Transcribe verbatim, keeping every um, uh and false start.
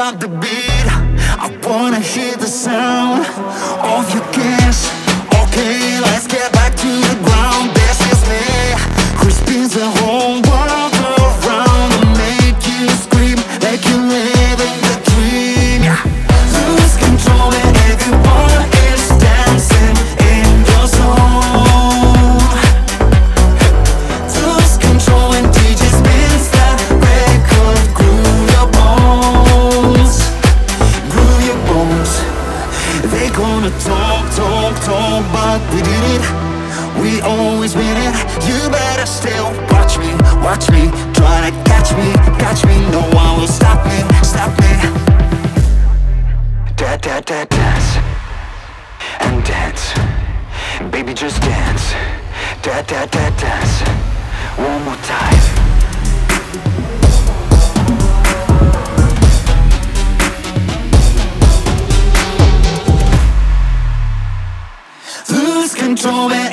stop the beat. I wanna hear the sound of your gas. Okay, let's get back to the ground. This is me, who spins the whole world around and make you scream, make you live in the dream. Yeah. Lose control and everyone is dancing in your zone. Lose control when D J spins that record. Groove your bones, groove your bones. They gonna talk, talk, talk, but we did it. We always win it. You better still watch me, watch me. Try to catch me, catch me. No one will stop me, stop me. Da da da dance and dance, baby just dance. Da da da dance. One more time. Lose control and